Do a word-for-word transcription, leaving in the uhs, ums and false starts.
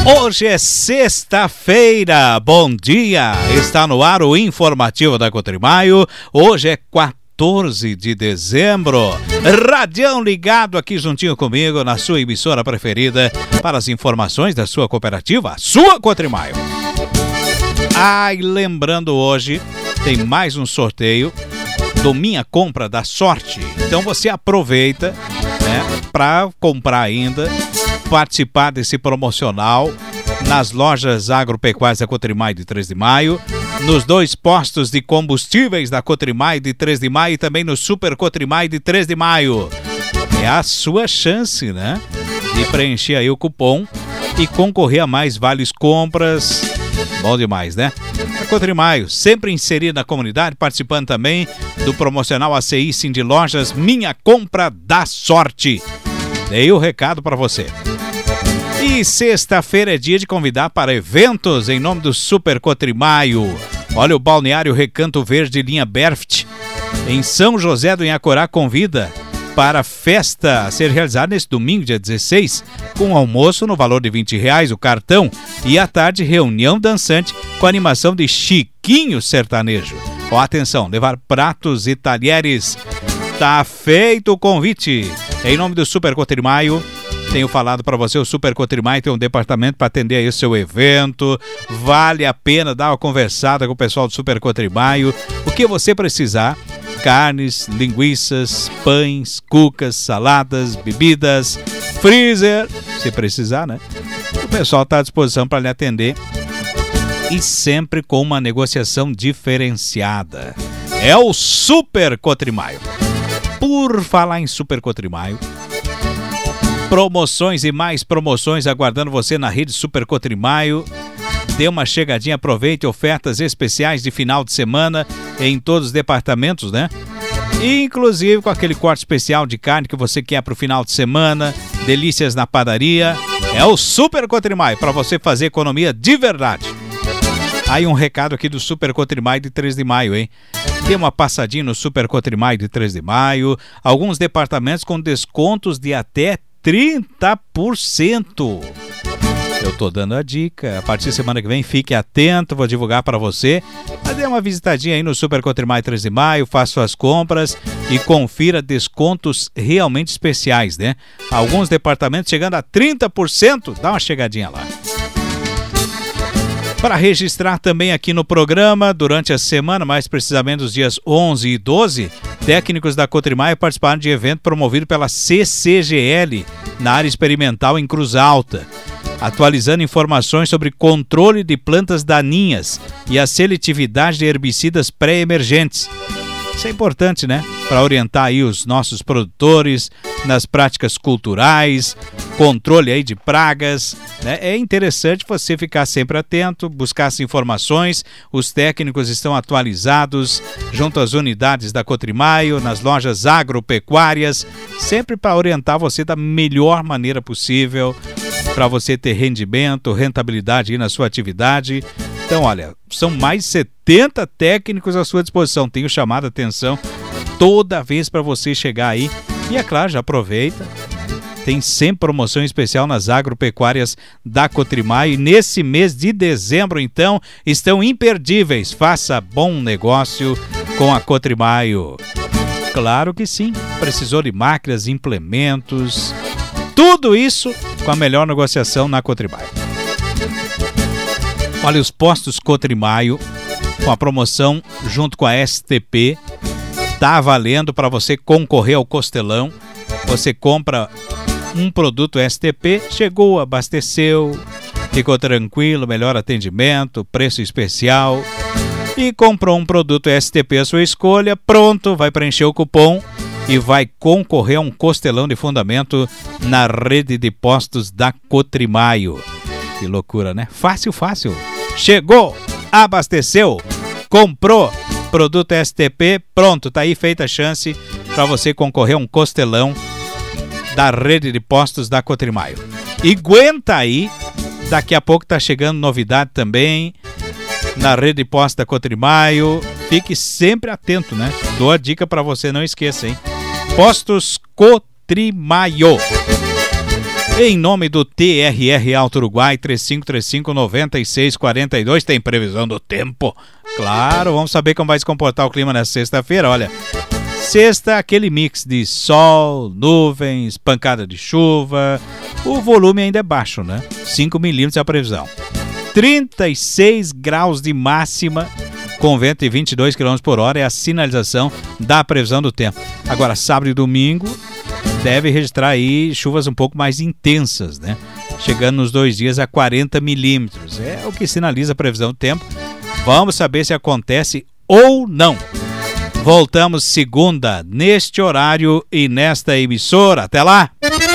Hoje é sexta-feira, bom dia, está no ar o informativo da Cotrimaio, hoje é quatorze de dezembro, Radião ligado aqui juntinho comigo na sua emissora preferida para as informações da sua cooperativa, sua Cotrimaio. Ai, lembrando hoje, tem mais um sorteio do Minha Compra da Sorte, então você aproveita, né, para comprar ainda, participar desse promocional nas lojas agropecuárias da Cotrimaio de três de maio, nos dois postos de combustíveis da Cotrimaio de três de maio e também no Super Cotrimaio de três de maio. É a sua chance, né, de preencher aí o cupom e concorrer a mais vales compras. Bom demais, né? A Cotrimaio, sempre inserida na comunidade, participando também do promocional A C I Cindy Lojas Minha Compra da Sorte. Dei o recado para você. E sexta-feira é dia de convidar para eventos em nome do Super Cotrimaio. Olha, o Balneário Recanto Verde linha Berft, em São José do Inhacorá, convida para a festa a ser realizada nesse domingo, dia dezesseis, com almoço no valor de vinte reais, o cartão, e à tarde reunião dançante com animação de Chiquinho Sertanejo. Ó, atenção, levar pratos e talheres. Tá feito o convite. Em nome do Super Cotrimaio, tenho falado para você, o Super Cotrimaio tem um departamento para atender aí o seu evento. Vale a pena dar uma conversada com o pessoal do Super Cotrimaio. O que você precisar, carnes, linguiças, pães, cucas, saladas, bebidas, freezer, se precisar, né? O pessoal está à disposição para lhe atender e sempre com uma negociação diferenciada. É o Super Cotrimaio. Por falar em Super Cotrimaio, promoções e mais promoções aguardando você na rede Super Cotrimaio. Dê uma chegadinha, aproveite ofertas especiais de final de semana em todos os departamentos, né? Inclusive com aquele corte especial de carne que você quer para o final de semana, delícias na padaria. É o Super Cotrimaio para você fazer economia de verdade. Aí um recado aqui do Super Cotrimaio de três de maio, hein? Tem uma passadinha no Super Cotrimaio de três de maio, alguns departamentos com descontos de até trinta por cento. Eu tô dando a dica. A partir da semana que vem, fique atento, vou divulgar para você. Mas dê uma visitadinha aí no Super Cotrimaio três de maio, faça suas compras e confira descontos realmente especiais, né? Alguns departamentos chegando a trinta por cento. Dá uma chegadinha lá. Para registrar também aqui no programa, durante a semana, mais precisamente os dias onze e doze, técnicos da Cotrimaio participaram de evento promovido pela C C G L na área experimental em Cruz Alta, atualizando informações sobre controle de plantas daninhas e a seletividade de herbicidas pré-emergentes. Isso é importante, né? Para orientar aí os nossos produtores nas práticas culturais, controle aí de pragas, né? É interessante você ficar sempre atento, buscar as informações. Os técnicos estão atualizados junto às unidades da Cotrimaio, nas lojas agropecuárias, sempre para orientar você da melhor maneira possível, para você ter rendimento, rentabilidade aí na sua atividade. Então, olha, são mais de setenta técnicos à sua disposição. Tenho chamado a atenção toda vez para você chegar aí. E é claro, já aproveita. Tem sempre promoção especial nas agropecuárias da Cotrimaio. E nesse mês de dezembro, então, estão imperdíveis. Faça bom negócio com a Cotrimaio. Claro que sim. Precisou de máquinas, implementos, tudo isso com a melhor negociação na Cotrimaio. Olha, os postos Cotrimaio, com a promoção junto com a S T P, tá valendo para você concorrer ao costelão. Você compra um produto S T P, chegou, abasteceu, ficou tranquilo, melhor atendimento, preço especial, e comprou um produto S T P à sua escolha, pronto, vai preencher o cupom e vai concorrer a um costelão de fundamento na rede de postos da Cotrimaio. Que loucura, né? Fácil, fácil. Chegou, abasteceu, comprou produto S T P, pronto, tá aí feita a chance para você concorrer a um costelão da rede de postos da Cotrimaio. E aguenta aí, daqui a pouco tá chegando novidade também na rede de postos da Cotrimaio. Fique sempre atento, né? Dou a dica para você, não esqueça, hein? Postos Cotrimaio. Em nome do T R R Alto Uruguai, três cinco três cinco, nove seis quatro dois, tem previsão do tempo. Claro, vamos saber como vai se comportar o clima nessa sexta-feira. Olha, sexta, aquele mix de sol, nuvens, pancada de chuva. O volume ainda é baixo, né? cinco milímetros é a previsão. trinta e seis graus de máxima, com vento de vinte e dois quilômetros por hora, é a sinalização da previsão do tempo. Agora, sábado e domingo, deve registrar aí chuvas um pouco mais intensas, né? Chegando nos dois dias a quarenta milímetros. É o que sinaliza a previsão do tempo. Vamos saber se acontece ou não. Voltamos segunda, neste horário e nesta emissora. Até lá!